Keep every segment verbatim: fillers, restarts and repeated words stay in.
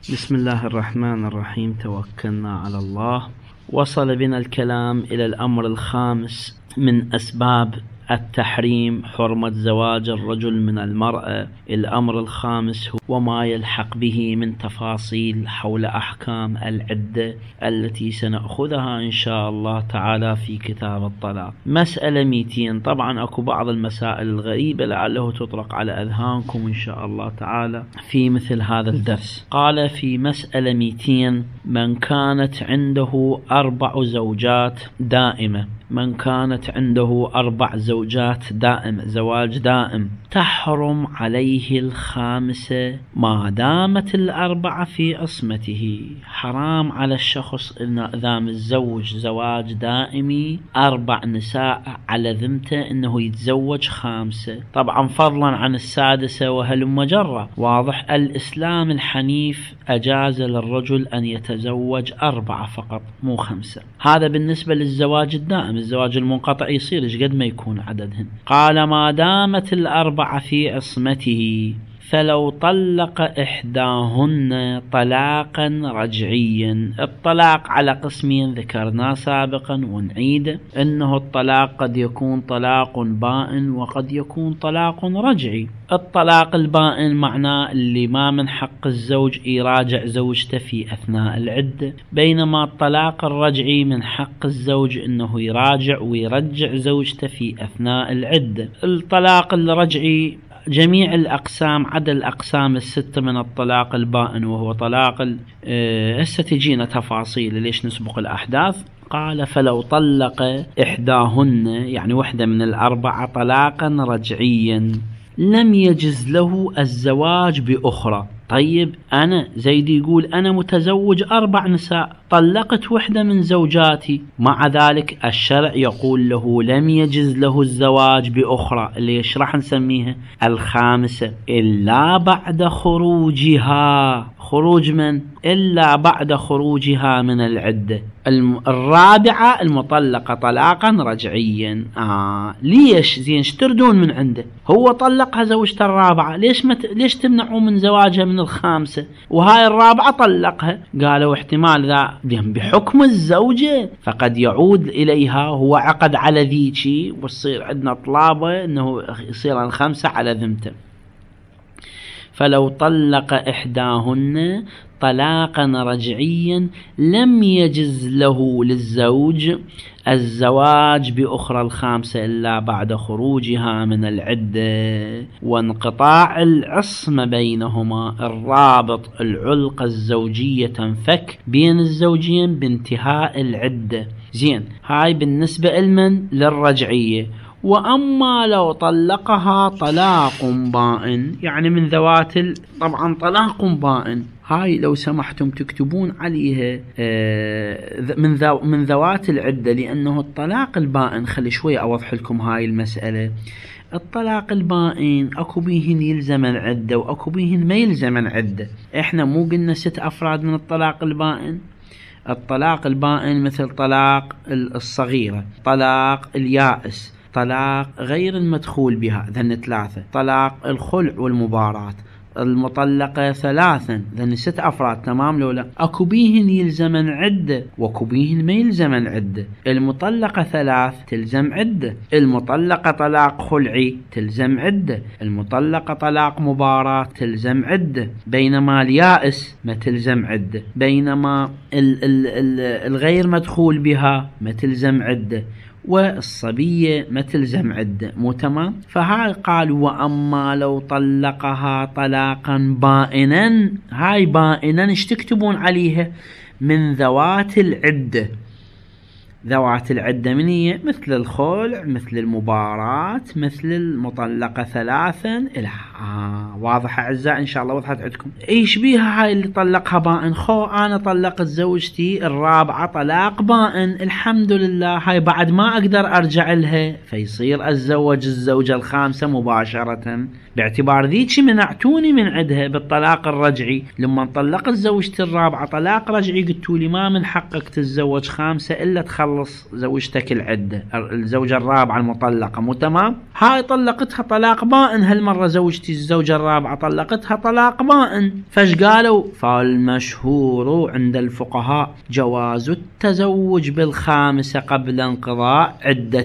بسم الله الرحمن الرحيم. توكلنا على الله. وصل بنا الكلام إلى الأمر الخامس من أسباب التحريم، حرمة زواج الرجل من المرأة. الأمر الخامس هو وما يلحق به من تفاصيل حول أحكام العدة التي سنأخذها إن شاء الله تعالى في كتاب الطلاق. مسألة مئتين. طبعا أكو بعض المسائل الغريبة لعله تطرق على أذهانكم إن شاء الله تعالى في مثل هذا الدرس. قال في مسألة مئتين: من كانت عنده أربع زوجات دائمة من كانت عنده أربع زوجات دائم زواج دائم تحرم عليه الخامسة ما دامت الأربعة في عصمته. حرام على الشخص إن إذا متزوج زواج دائمي أربع نساء على ذمته إنه يتزوج خامسة، طبعا فضلا عن السادسة وهلم جرة. واضح. الإسلام الحنيف أجاز للرجل أن يتزوج أربعة فقط مو خمسة. هذا بالنسبة للزواج الدائم. الزواج المنقطع يصير إيش قد ما يكون عددهن. قال: ما دامت الأربعة في عصمته فلو طلق إحداهن طلاقا رجعيا. الطلاق على قسمين ذكرناه سابقا ونعيد، إنه الطلاق قد يكون طلاق بائن وقد يكون طلاق رجعي. الطلاق البائن معناه اللي ما من حق الزوج يراجع زوجته في أثناء العدة، بينما الطلاق الرجعي من حق الزوج إنه يراجع ويرجع زوجته في أثناء العدة. الطلاق الرجعي جميع الأقسام عدا الأقسام الستة من الطلاق البائن، وهو طلاق هسه تجينا تفاصيل ليش نسبق الأحداث. قال: فلو طلق إحداهن يعني وحدة من الأربعة طلاقا رجعيا لم يجز له الزواج بأخرى. طيب أنا زيدي يقول أنا متزوج أربع نساء، طلقت وحدة من زوجاتي، مع ذلك الشرع يقول له لم يجز له الزواج بأخرى. ليش؟ راح نسميها الخامسة إلا بعد خروجها. خروج من؟ إلا بعد خروجها من العدة. الرابعة المطلقة طلاقا رجعيا. آه ليش؟ زين اشتردون من عنده؟ هو طلقها زوجته الرابعة، ليش مت... ليش تمنعوا من زواجها من الخامسة؟ وهاي الرابعة طلقها. قالوا احتمال ذا بحكم الزوجة فقد يعود إليها، هو عقد على ذيشي وتصير عندنا طلابة انه يصير الخمسة على ذمته. فلو طلق إحداهن طلاقا رجعيا لم يجز له للزوج الزواج بأخرى الخامسة إلا بعد خروجها من العدة وانقطاع العصمة بينهما. الرابط العلقة الزوجية تنفك بين الزوجين بانتهاء العدة. زين، هاي بالنسبة لمن؟ للرجعية. وأما لو طلقها طلاق بائن يعني من ذوات طبعا طلاق بائن، هاي لو سمحتم تكتبون عليها من ذو من ذوات العدة، لأنه الطلاق البائن خلي شوي أوضح لكم هاي المسألة. الطلاق البائن أكو بيهن يلزم العدة وأكو بيهن ما يلزم العدة. إحنا مو قلنا ست أفراد من الطلاق البائن؟ الطلاق البائن مثل طلاق الصغيرة، طلاق اليائس، طلاق غير المدخول بها ذن ثلاثة، طلاق الخلع والمباراة. المطلقة ثلاثا ذن ست أفراد. تمام لولا؟ أكو بيهن يلزمن عدة وأكو بيهن ما يلزمن عدة. المطلقة ثلاث تلزم عدة، المطلقة طلاق خلعي تلزم عدة، المطلقة طلاق مباراة تلزم عدة، بينما اليائس ما تلزم عدة، بينما ال ال ال الغير مدخول بها ما تلزم عدة، والصبية ما تلزم عدة. مو تمام؟ فهاي قال: وأما لو طلقها طلاقا بائنا. هاي بائنا ايش تكتبون عليها؟ من ذوات العدة. ذوات العدة من هي؟ مثل الخلع، مثل المباراة، مثل المطلقة ثلاثا إلى آه واضح أعزائي؟ إن شاء الله وضحت عندكم. إيش بيها هاي اللي طلقها بائن؟ خو أنا طلقت زوجتي الرابعة طلاق بائن، الحمد لله، هاي بعد ما أقدر أرجع لها، فيصير أتزوج الزوجة الخامسة مباشرة، باعتبار ذيك منعتوني من عدها بالطلاق الرجعي. لما طلقت زوجتي الرابعة طلاق رجعي قلتوا لي ما من حقك تتزوج خامسة إلا تخلص زوجتك العدة، الزوجة الرابعة المطلقة. مو تمام؟ هاي طلقتها طلاق بائن هالمرة زوجتي زوجتي الزوجة الرابعة طلقتها طلاق بائن. فاش قالوا؟ فالمشهور عند الفقهاء جواز التزوج بالخامسة قبل انقضاء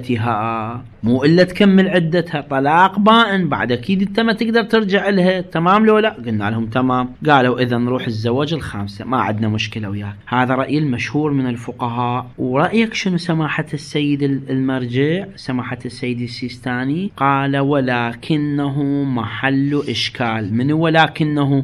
عدتها، مو إلا تكمل عدتها طلاق بائن بعد أكيد أنت ما تقدر ترجع لها، تمام لو لا؟ قلنا لهم تمام. قالوا إذا نروح الزواج الخامسة، ما عندنا مشكلة وياك. هذا رأي المشهور من الفقهاء. ورأيك شنو سماحة السيد المرجع سماحة السيد السيستاني؟ قال ولكنه محل إشكال. من ولكنه؟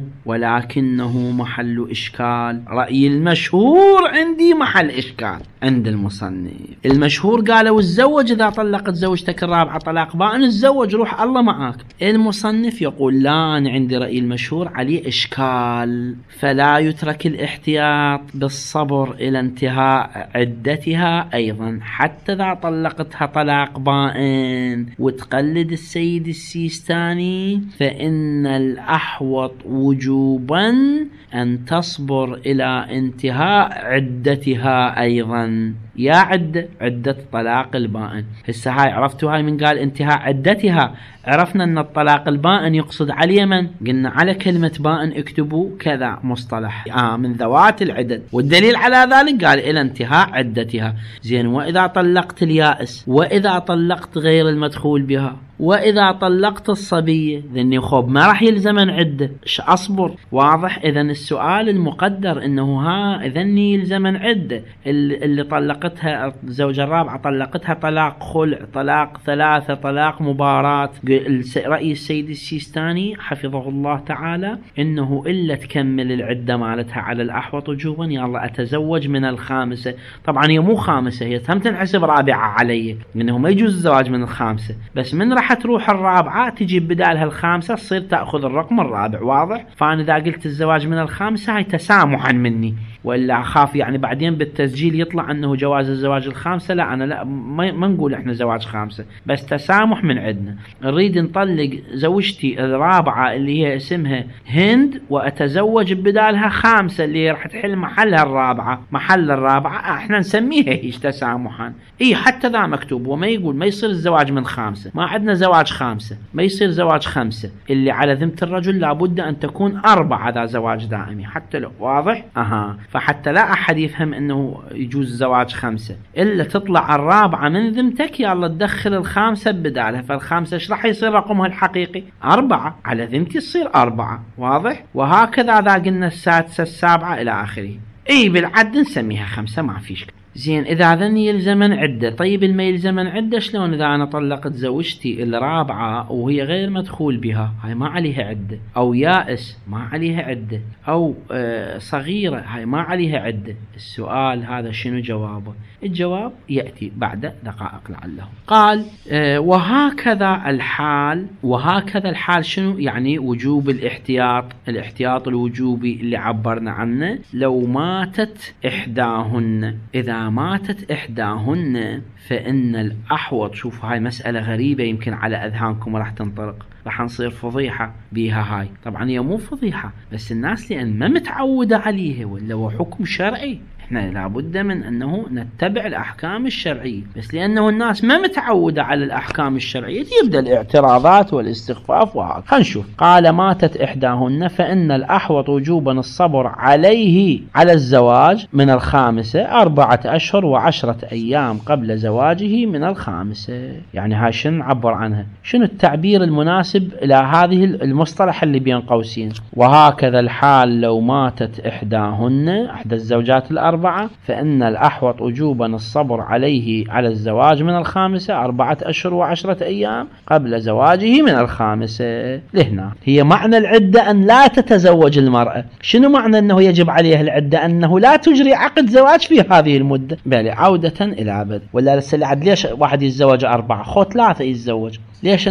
ولكنه محل إشكال. رأي المشهور عندي محل إشكال عند المصنف. المشهور قالوا الزوج إذا طلقت زوجتك الرابعة طلاق بائن الزوج روح الله معاك. المصنف يقول لا، أنا عندي رأي المشهور عليه إشكال، فلا يترك الاحتياط بالصبر إلى انتهاء عدتها أيضا حتى إذا طلقتها طلاق بائن وتقلد السيد السيستاني، فإن الأحوط وجوبا أن تصبر إلى انتهاء عدتها أيضا. يا عدة عدة طلاق البائن. هسه هاي عرفتوا هاي من قال انتهاء عدتها؟ عرفنا أن الطلاق البائن يقصد على من؟ قلنا على كلمة بائن اكتبوا كذا مصطلح آه من ذوات العدد، والدليل على ذلك قال إلى انتهاء عدتها. زين، وإذا طلقت اليائس، وإذا طلقت غير المدخول بها، وإذا طلقت الصبية، ذني خوب ما راح يلزمن عدة، ايش أصبر؟ واضح؟ إذا السؤال المقدر إنه ها ذني يلزمن عدة. اللي طلقتها الزوجة الرابعة طلقتها طلاق خلع، طلاق ثلاثة، طلاق مباراة. رأي السيد السيستاني حفظه الله تعالى إنه إلا تكمل العدة مالتها على الأحوط وجوبا يلا أتزوج من الخامسة. طبعا هي مو خامسة، هي هم تنحسب رابعة علي، إنه ما يجوز الزواج من الخامسة، بس من راح تروح الرابعة تجيب بدالها الخامسة تصير تأخذ الرقم الرابع. واضح؟ فأنا إذا قلت الزواج من الخامسة هاي تسامحا مني، وإلا أخاف يعني بعدين بالتسجيل يطلع أنه جواز الزواج الخامسة. لا، أنا لا ما نقول إحنا زواج خامسة، بس تسامح من عندنا. نريد نطلق زوجتي الرابعة اللي هي اسمها هند وأتزوج بدالها خامسة اللي راح تحل محلها الرابعة، محل الرابعة احنا نسميها ايش تسامحا. اي حتى ذا مكتوب، وما يقول ما يصير الزواج من خامسة، ما عندنا زواج خامسة، ما يصير زواج خمسة. اللي على ذمة الرجل لابد أن تكون أربعة ذا زواج دائمي حتى لو. واضح؟ أها. فحتى لا أحد يفهم أنه يجوز زواج خمسة، إلا تطلع الرابعة من ذمتك يلا تدخل الخامسة بدالها، فالخامسة ايش راح يصير رقمها الحقيقي؟ أربعة، على ذمتي تصير أربعة. واضح؟ وهكذا ذا قلنا السادسة السابعة إلى آخره. اي بالعد نسميها خمسة ما فيش. زين، إذا ذني يلزمن عدة. طيب الما يلزمن عدة شلون؟ إذا أنا طلقت زوجتي الرابعة وهي غير مدخول بها، هاي ما عليها عدة. أو يائس ما عليها عدة. أو آه صغيرة هاي ما عليها عدة. السؤال هذا شنو جوابه؟ الجواب يأتي بعد دقائق لعله. قال آه وهكذا الحال. وهكذا الحال شنو؟ يعني وجوب الاحتياط، الاحتياط الوجوبي اللي عبرنا عنه. لو ماتت إحداهن، إذا ماتت إحداهن فإن الأحوط. شوف هاي مسألة غريبة يمكن على أذهانكم راح تنطلق، راح نصير فضيحة بيها. هاي طبعا هي مو فضيحة، بس الناس لأن ما متعودة عليها، ولا هو حكم شرعي، احنا لابد من أنه نتبع الأحكام الشرعية، بس لأنه الناس ما متعودة على الأحكام الشرعية يبدأ الاعتراضات والاستخفاف. وهذا خلينا نشوف. قال ماتت إحداهن فإن الأحوط وجوبا الصبر عليه على الزواج من الخامسة أربعة أشهر وعشرة أيام قبل زواجه من الخامسة. يعني هاي شنو نعبر عنها؟ شنو التعبير المناسب إلى هذه المصطلح اللي بين قوسين؟ وهكذا الحال لو ماتت إحداهن، أحدى الزوجات الأربعة، فإن الأحوط وجوبا الصبر عليه على الزواج من الخامسة أربعة أشهر وعشرة أيام قبل زواجه من الخامسة. لهنا هي معنى العدة أن لا تتزوج المرأة. شنو معنى أنه يجب عليها العدة؟ أنه لا تجري عقد زواج في هذه المدة. بل عودة إلى أبد. ولا لسه ليش واحد يتزوج أربعة؟ خو ثلاثة يتزوج، ليش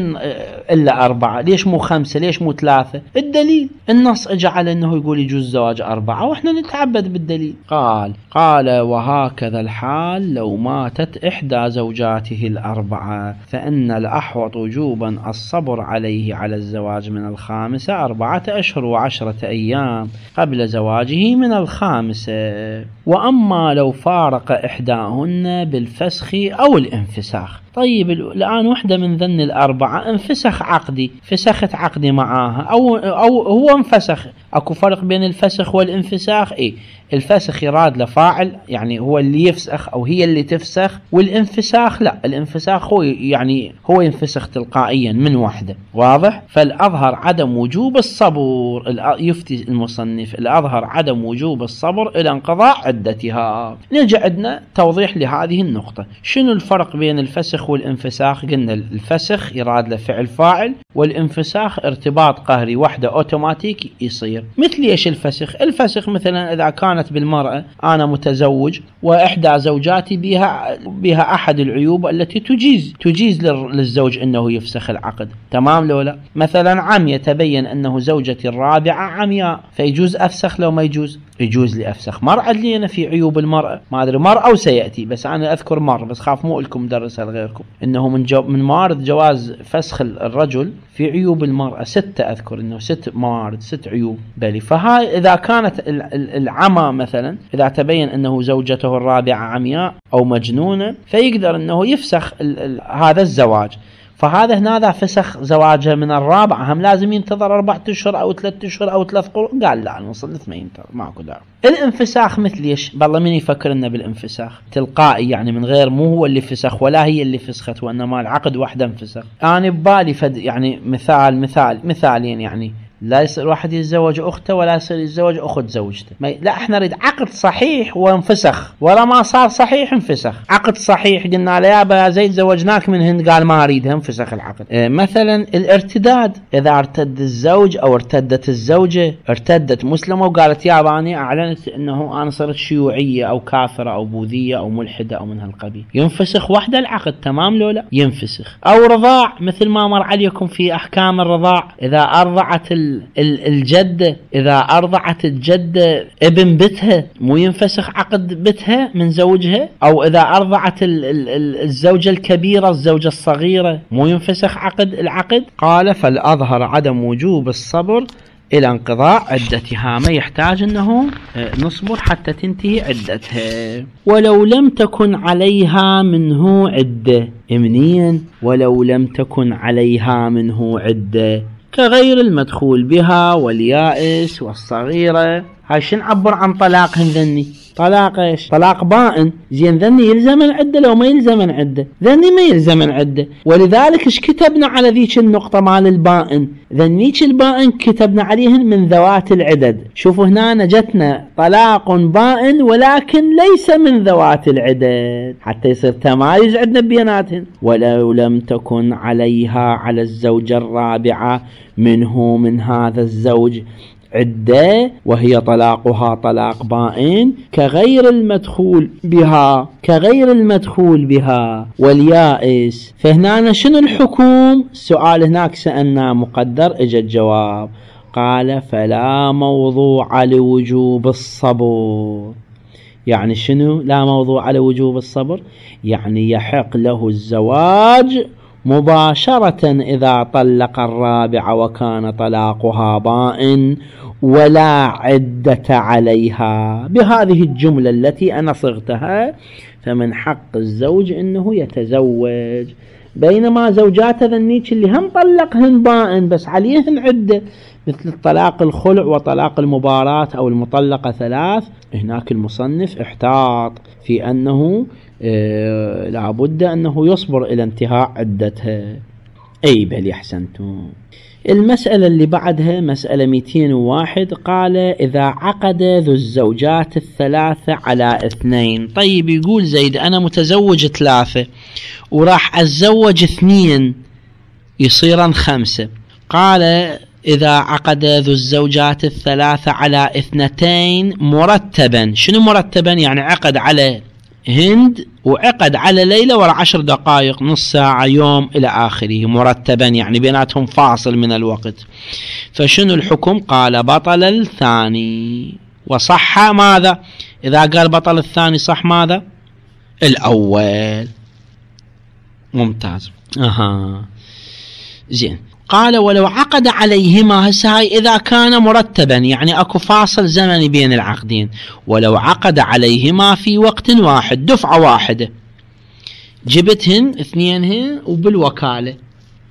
إلا أربعة؟ ليش مو خمسة؟ ليش مو ثلاثة؟ الدليل النص اجعل أنه يقول يجوز زواج أربعة، وإحنا نتعبد بالدليل. قال قال وهكذا الحال لو ماتت إحدى زوجاته الأربعة فإن الأحوط وجوبا الصبر عليه على الزواج من الخامسة أربعة أشهر وعشرة أيام قبل زواجه من الخامسة. وأما لو فارق إحداهن بالفسخ أو الانفساخ. طيب الآن وحدة من ذن الأربعة انفسخ عقدي، فسخت عقدي معاها أو, أو هو انفسخ. أكو فرق بين الفسخ والانفساخ. إيه، الفسخ يراد لفاعل يعني هو اللي يفسخ أو هي اللي تفسخ، والانفساخ لا، الانفساخ هو يعني هو ينفسخ تلقائيا من وحده. واضح؟ فالأظهر عدم وجوب الصبر، يفتي المصنف الأظهر عدم وجوب الصبر إلى انقضاء عدتها. نجي عندنا توضيح لهذه النقطة. شنو الفرق بين الفسخ والانفساخ؟ قلنا الفسخ يراد لفعل فاعل، والانفساخ ارتباط قهري وحده اوتوماتيك يصير. مثل ايش الفسخ؟ الفسخ مثلا اذا كانت بالمرأة انا متزوج واحدى زوجاتي بها بها احد العيوب التي تجيز تجيز للزوج انه يفسخ العقد، تمام لو لا؟ مثلا عم يتبين انه زوجتي الرابعة عمياء، فيجوز افسخ لو ما يجوز؟ يجوز لي افسخ. مر عدلينا في عيوب المرأة، ما ادري مر او سياتي، بس انا اذكر مر، بس خاف مو لكم درسها لغيركم، انه من جو من موارد جواز فسخ الرجل في عيوب المرأة ستة، اذكر انه ست موارد، ست عيوب بلي. فهاي اذا كانت العمى مثلا، اذا تبين انه زوجته الرابعة عمياء او مجنونة، فيقدر انه يفسخ هذا الزواج. فهذا هنا فسخ زواجها من الرابعة، هم لازم ينتظر أربعة أشهر أو ثلاثة أشهر أو ثلاث قرون؟ قال لا، المصنف ما ينتظر، ماكو داعي. الانفساخ مثل ايش؟ بالله من يفكر لنا بالانفساخ تلقائي، يعني من غير، مو هو اللي فسخ ولا هي اللي فسخت، وإنما العقد وحده انفسخ. أنا ببالي فد يعني مثال مثال مثالين، يعني لا يصير واحد يتزوج أخته ولا يصير يتزوج أخت زوجته، لا، احنا نريد عقد صحيح وانفسخ، ولا ما صار صحيح انفسخ. عقد صحيح قلنا له يا زيد زوجناك من هند، قال ما أريدها، انفسخ العقد. اه مثلا الارتداد، إذا ارتد الزوج أو ارتدت الزوجة، ارتدت مسلمة وقالت يا باني أعلنت أنه أنا صرت شيوعية أو كافرة أو بوذية أو ملحدة أو من هالقبيل، ينفسخ وحده العقد، تمام لو لا؟ ينفسخ. أو رضاع، مثل ما مر عليكم في أحكام الرضاع، إذا أرضعت الجدة، إذا أرضعت الجدة ابن بتها، مو ينفسخ عقد بتها من زوجها؟ أو إذا أرضعت الزوجة الكبيرة الزوجة الصغيرة، مو ينفسخ عقد العقد؟ قال فالأظهر عدم وجوب الصبر إلى انقضاء عدتها، ما يحتاج أنه نصبر حتى تنتهي عدتها. ولو لم تكن عليها منه عدة، منين ولو لم تكن عليها منه عدة؟ كغير المدخول بها واليائس والصغيرة. هاي شن عبر عن طلاق ذني؟ طلاق ايش؟ طلاق بائن. زين ذني يلزم العدة لو ما يلزم العدة؟ ذني ما يلزم العدة، ولذلك ايش كتبنا على ذيك النقطة مال البائن؟ ذنيك البائن كتبنا عليهن من ذوات العدد. شوفوا هنا نجتنا طلاق بائن ولكن ليس من ذوات العدد، حتى يصير تمايز عندنا بيناتهن. ولو لم تكن عليها على الزوجة الرابعة منه من هذا الزوج عدة وهي طلاقها طلاق بائن، كغير المدخول بها كغير المدخول بها واليائس. فهنا شنو الحكم؟ السؤال هناك سألنا مقدر، اجى الجواب، قال فلا موضوع لوجوب الصبر. يعني شنو لا موضوع لوجوب الصبر؟ يعني يحق له الزواج مباشرة إذا طلق الرابعة وكان طلاقها بائن ولا عدة عليها. بهذه الجملة التي أنا صغتها، فمن حق الزوج أنه يتزوج، بينما زوجات ذنيك اللي هم طلقهن بائن بس عليهن عدة، مثل الطلاق الخلع وطلاق المباراة أو المطلقة ثلاث، هناك المصنف احتاط في أنه آه لابد أنه يصبر إلى انتهاء عدتها. أي بل أحسنتم. المسألة اللي بعدها مسألة مئتين وواحد، قال إذا عقد ذو الزوجات الثلاثة على اثنين. طيب يقول زيد أنا متزوج ثلاثة وراح أتزوج اثنين يصيرا خمسة. قال إذا عقد ذو الزوجات الثلاثة على اثنتين مرتبا. شنو مرتبا؟ يعني عقد على هند وعقد على ليلة ورا عشر دقائق، نص ساعة، يوم، إلى آخره، مرتبا يعني بيناتهم فاصل من الوقت. فشنو الحكم؟ قال بطل الثاني وصح ماذا؟ إذا قال بطل الثاني صح ماذا؟ الأول. ممتاز. أها زين. قال ولو عقد عليهما، هسه هاي إذا كان مرتبا يعني أكو فاصل زمني بين العقدين، ولو عقد عليهما في وقت واحد، دفعة واحدة، جبتهن اثنينهن وبالوكالة،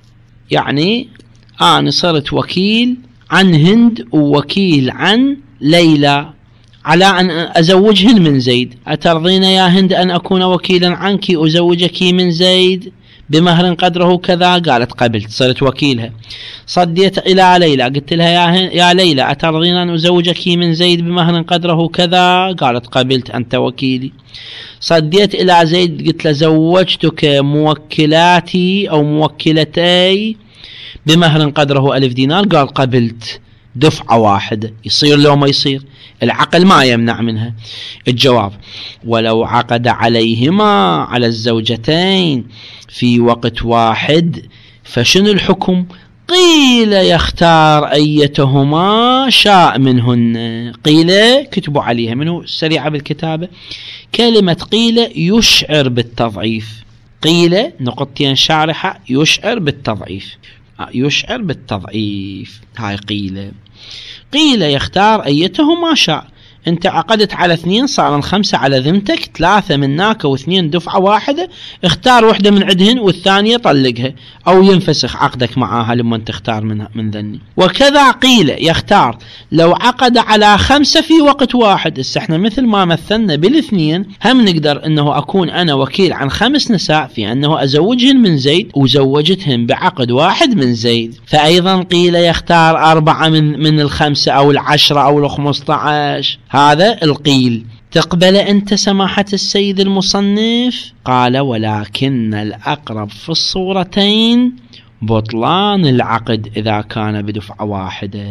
يعني أنا صرت وكيل عن هند ووكيل عن ليلى على أن أزوجهن من زيد، أترضين يا هند أن أكون وكيلا عنك أزوجك من زيد بمهر قدره كذا؟ قالت قبلت، صرت وكيلها. صديت إلى ليلى قلت لها يا, يا ليلى أترضين أن أزوجك من زيد بمهر قدره كذا؟ قالت قبلت، أنت وكيلي. صديت إلى زيد قلت له زوجتك موكلاتي أو موكلتي بمهر قدره ألف دينار، قال قبلت. دفعة واحدة، يصير لو ما يصير؟ العقل ما يمنع منها. الجواب: ولو عقد عليهما على الزوجتين في وقت واحد فشنو الحكم؟ قيل يختار أيتهما شاء منهن. قيل كتبوا عليها، منه سريعة بالكتابة، كلمة قيل يشعر بالتضعيف. قيل نقطتين شارحة، يشعر بالتضعيف، يشعر بالتضعيف. هاي قيل. قيل يختار أيتهما شاء. انت عقدت على اثنين، صارن خمسة على ذمتك، ثلاثة مناك واثنين دفعة واحدة، اختار واحدة من عندهن والثانية طلقها او ينفسخ عقدك معاها لما تختار منها من ذني. وكذا قيل يختار لو عقد على خمسة في وقت واحد. هسه احنا مثل ما مثلنا بالاثنين، هم نقدر انه اكون انا وكيل عن خمس نساء في انه ازوجهن من زيد وزوجتهن بعقد واحد من زيد. فايضا قيل يختار اربعة من من الخمسة او العشرة او الخمسة عشر. هذا القيل. تقبل أنت سماحة السيد المصنف؟ قال: ولكن الأقرب في الصورتين بطلان العقد إذا كان بدفعة واحدة.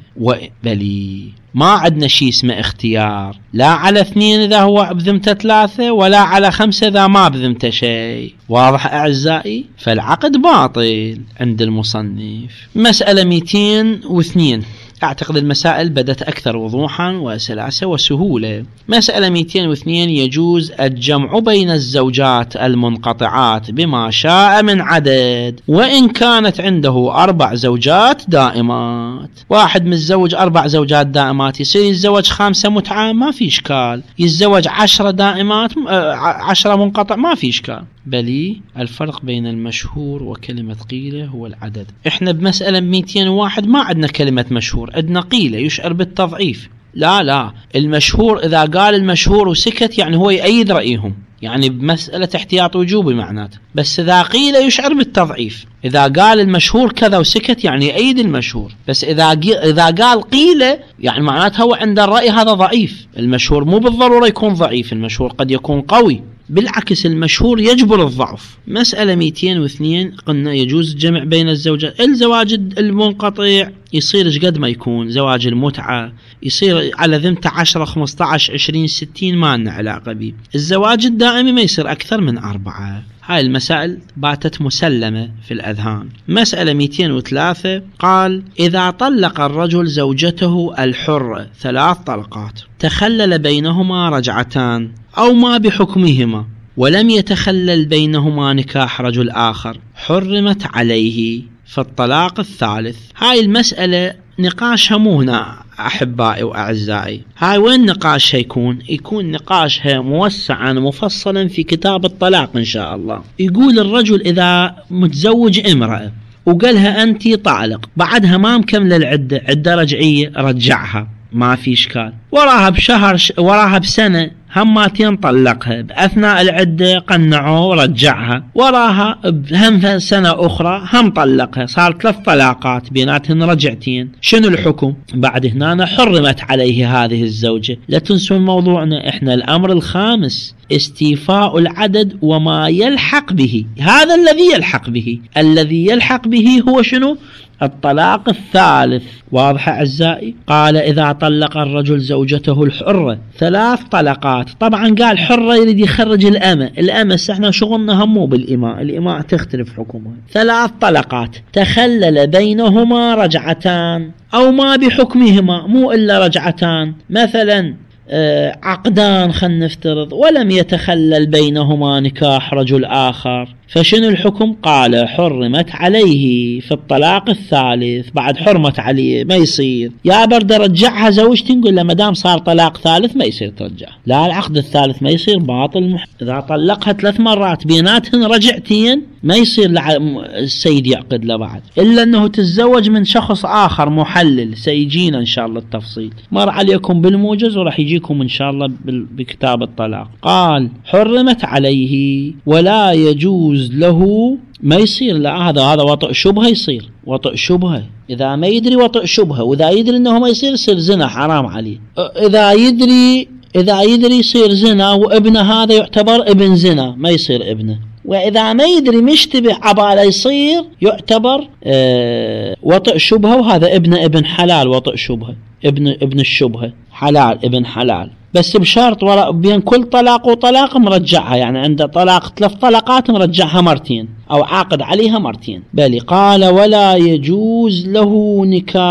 وبلي ما عندنا شيء اسمه اختيار، لا على اثنين إذا هو بذمته ثلاثة، ولا على خمسة إذا ما بذمته شيء. واضح أعزائي؟ فالعقد باطل عند المصنف. مسألة مئتين واثنين. أعتقد المسائل بدت أكثر وضوحا وسلاسة وسهولة. مسألة مئتين واثنين: يجوز الجمع بين الزوجات المنقطعات بما شاء من عدد، وإن كانت عنده أربع زوجات دائمات. واحد متزوج أربع زوجات دائمات، يصير يتزوج خامسة متعة، ما في إشكال. يتزوج عشرة دائمات، عشرة منقطع، ما في إشكال. بلي الفرق بين المشهور وكلمة قيلة هو العدد. احنا بمسألة مئتين وواحد ما عندنا كلمة مشهور، عندنا قيلة يشعر بالتضعيف. لا لا، المشهور إذا قال المشهور وسكت يعني هو يأيد رأيهم، يعني بمسألة احتياط وجوبي معناته. بس إذا قيل يشعر بالتضعيف، إذا قال المشهور كذا وسكت يعني يأيد المشهور. بس إذا إذا قال قيل يعني معناته هو عند الرأي هذا ضعيف. المشهور مو بالضرورة يكون ضعيف، المشهور قد يكون قوي، بالعكس المشهور يجبر الضعف. مسألة مئتين واثنين قلنا يجوز الجمع بين الزوجات. الزواج المنقطع يصير ايش قد ما يكون، زواج المتعة يصير على ذمته عشرة خمسة عشر عشرين ستين، ما لنا علاقة به. الزواج الدائمي ما يصير أكثر من أربعة. هاي المسائل باتت مسلمة في الأذهان. مسألة مئتين وثلاثة قال: إذا طلق الرجل زوجته الحرة ثلاث طلقات تخلل بينهما رجعتان أو ما بحكمهما ولم يتخلل بينهما نكاح رجل آخر، حرمت عليه في الطلاق الثالث. هاي المسألة نقاشها مو هنا أحبائي وأعزائي. هاي وين نقاشها يكون؟ يكون نقاشها موسعا مفصلا في كتاب الطلاق إن شاء الله. يقول الرجل إذا متزوج امرأة وقالها أنت طالق، بعدها ما مكمل العدة، عدة رجعية، رجعها ما في إشكال. وراها بشهر ش... وراها بسنة هماتين طلقها، بأثناء العدة قنعه ورجعها، وراها بهم سنة أخرى هم طلقها، صار ثلاث طلاقات بيناتهن رجعتين. شنو الحكم؟ بعد هنا حرمت عليه هذه الزوجة. لا تنسون موضوعنا، احنا الأمر الخامس استيفاء العدد وما يلحق به. هذا الذي يلحق به، الذي يلحق به هو شنو؟ الطلاق الثالث. واضح أعزائي؟ قال: إذا طلق الرجل زوجته الحرة ثلاث طلقات. طبعا قال حرة يريد يخرج الأمة، الأمة احنا شغلنا همو بالإماء، الإماء تختلف حكمها. ثلاث طلقات تخلل بينهما رجعتان أو ما بحكمهما، مو إلا رجعتان، مثلا عقدان خلينا نفترض، ولم يتخلل بينهما نكاح رجل آخر، فشنو الحكم؟ قال حرمت عليه في الطلاق الثالث، بعد حرمت عليه ما يصير يا برد رجعها زوجتي، نقول له ما دام صار طلاق ثالث ما يصير ترجع، لا العقد الثالث ما يصير باطل. إذا طلقها ثلاث مرات بيناتهن رجعتين ما يصير السيد يعقد له بعد، إلا أنه تتزوج من شخص آخر محلل، سيجينا إن شاء الله التفصيل، مر عليكم بالموجز ورح يجيكم إن شاء الله بكتاب الطلاق. قال حرمت عليه ولا يجوز له، ما يصير، لا هذا هذا وطئ شبهة، يصير وطئ شبهة إذا ما يدري وطئ شبهة، وإذا يدري أنه ما يصير يصير زنا حرام عليه. إذا يدري إذا يدري يصير زنا، وابنه هذا يعتبر ابن زنا ما يصير ابنه، وإذا ما يدري مشتبه عباله يصير يعتبر اه وطئ شبهة، وهذا ابن ابن حلال وطئ شبهة، ابن ابن الشبهة حلال ابن حلال، بس بشرط وراء بين كل طلاق وطلاق مرجعها، يعني عنده طلاق ثلاث طلقات مرجعها مرتين أو عاقد عليها مرتين. بل قال ولا يجوز له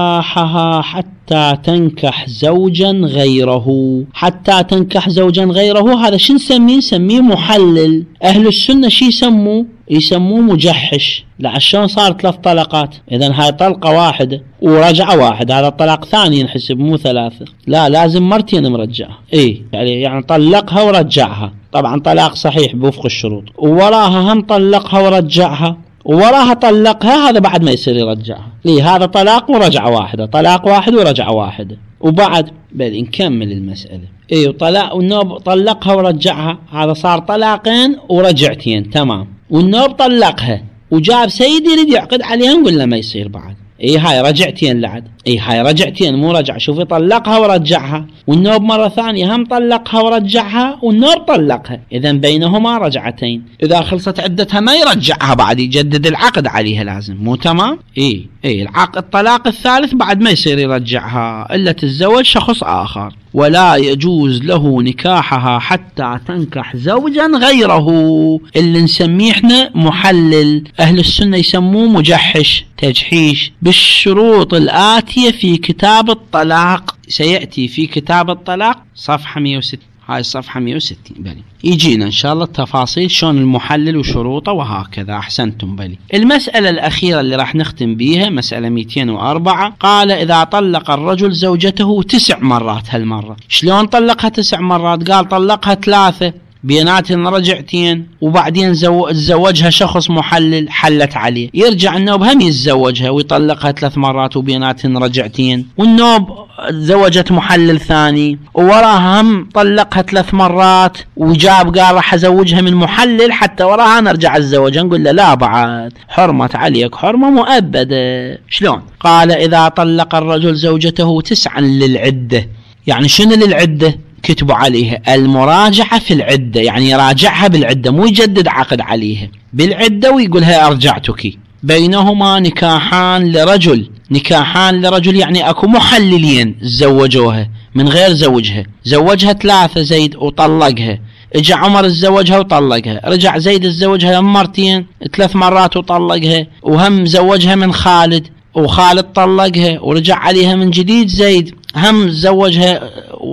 نكاحها حتى تنكح زوجا غيره. حتى تنكح زوجا غيره هذا شو نسميه؟ نسميه محلل. أهل السنة شو يسموه؟ يسموه مجحش. لعشان صار ثلاث طلقات، إذن هاي طلقة واحدة ورجعة واحد، هذا الطلاق ثاني ينحسب مو ثلاثة، لا لازم مرتين مرجعها. إيه يعني يعني طلقها ورجعها، طبعا طلاق صحيح بوفق الشروط، ووراها هم طلقها ورجعها، ووراها طلقها، هذا بعد ما يصير يرجعها. ليه؟ هذا طلاق ورجعة واحدة، طلاق واحد ورجعة واحدة. وبعد بل نكمل المسألة. إيه وطلاق والنوب طلقها ورجعها، هذا صار طلاقين ورجعتين تمام، والنوب طلقها وجاب سيد يريد يعقد عليها، نقول له ما يصير بعد. اي هاي رجعتين لعد، اي هاي رجعتين مو رجع، شوفي طلقها ورجعها، والنوب مرة ثانية هم طلقها ورجعها، والنوب طلقها، اذا بينهما رجعتين. اذا خلصت عدتها ما يرجعها بعد، يجدد العقد عليها لازم، مو تمام؟ اي اي العقد الطلاق الثالث بعد ما يصير يرجعها الا تتزوج شخص اخر. ولا يجوز له نكاحها حتى تنكح زوجا غيره، اللي نسميه احنا محلل، اهل السنة يسموه مجحش، تجحيش، بالشروط الآتية في كتاب الطلاق. سيأتي في كتاب الطلاق صفحة مئة وستين، هاي الصفحة مئة وستين بلي يجينا إن شاء الله التفاصيل شون المحلل وشروطه وهكذا. أحسنتم بلي. المسألة الأخيرة اللي راح نختم بيها مسألة مئتين وأربعة. قال إذا طلق الرجل زوجته تسع مرات، هالمرة شلون طلقها تسع مرات؟ قال طلقها ثلاثة بيناتهن رجعتين، وبعدين تزوجها شخص محلل حلت عليه، يرجع النوب هم يتزوجها ويطلقها ثلاث مرات وبيناتهن رجعتين، والنوب تزوجت محلل ثاني ووراها هم طلقها ثلاث مرات، وجاب قال راح ازوجها من محلل حتى وراها نرجع اتزوجها، نقول له لا بعد حرمت عليك حرمة مؤبدة. شلون؟ قال إذا طلق الرجل زوجته تسعا للعدة. يعني شنو للعدة؟ كتبوا عليها المراجعة في العدة، يعني يراجعها بالعدة، مو يجدد عقد عليها بالعدة ويقولها أرجعتك. بينهما نكاحان لرجل، نكاحان لرجل يعني أكو محللين زوجوها من غير زوجها، زوجها ثلاثة زيد وطلقها، اجى عمر تزوجها وطلقها، رجع زيد تزوجها مرتين ثلاث مرات وطلقها، وهم زوجها من خالد وخالد طلقها، ورجع عليها من جديد زيد هم تزوجها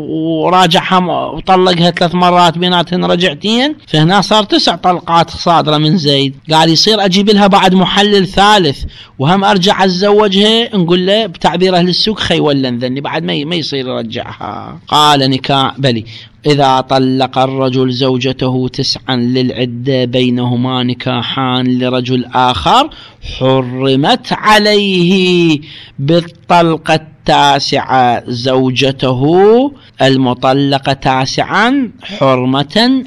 وراجعها وطلقها ثلاث مرات بيناتهن رجعتين، فهنا صار تسع طلقات صادرة من زيد. قال يصير أجيب لها بعد محلل ثالث وهم أرجع أتزوجها، نقول له بتعبير أهل السوق خي ولا ذني بعد ما ما يصير يرجعها. قال نكاح بلي إذا طلق الرجل زوجته تسعا للعدة بينهما نكاحان لرجل آخر حرمت عليه بالطلقة التاسعة زوجته المطلقة تاسعا حرمة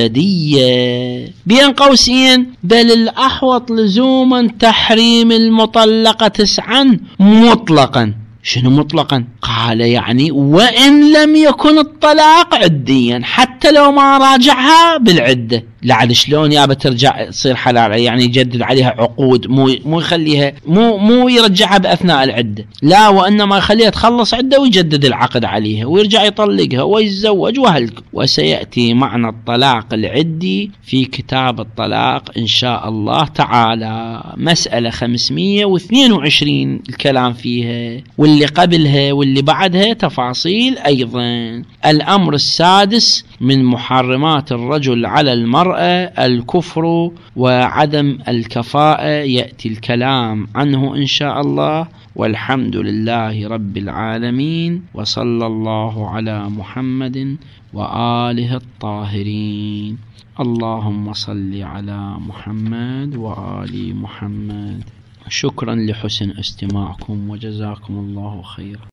أبدية. بين قوسين بل الأحوط لزوما تحريم المطلقة تسعا مطلقا. شنو مطلقا؟ قال يعني وإن لم يكن الطلاق عديا، حتى لو ما راجعها بالعدة. لعد شلون يابا ترجع تصير حلال؟ يعني يجدد عليها عقود، مو مو يخليها مو مو يرجعها باثناء العده، لا وانما يخليها تخلص عده ويجدد العقد عليها ويرجع يطلقها ويتزوج وهلك. وسياتي معنى الطلاق العدي في كتاب الطلاق ان شاء الله تعالى. مساله خمسمئة واثنين وعشرين الكلام فيها، واللي واللي قبلها واللي بعدها تفاصيل أيضا. الأمر السادس من محرمات الرجل على المرأة الكفر وعدم الكفاءة، يأتي الكلام عنه إن شاء الله. والحمد لله رب العالمين، وصلى الله على محمد وآله الطاهرين. اللهم صل على محمد وآل محمد. شكرا لحسن استماعكم وجزاكم الله خيرا.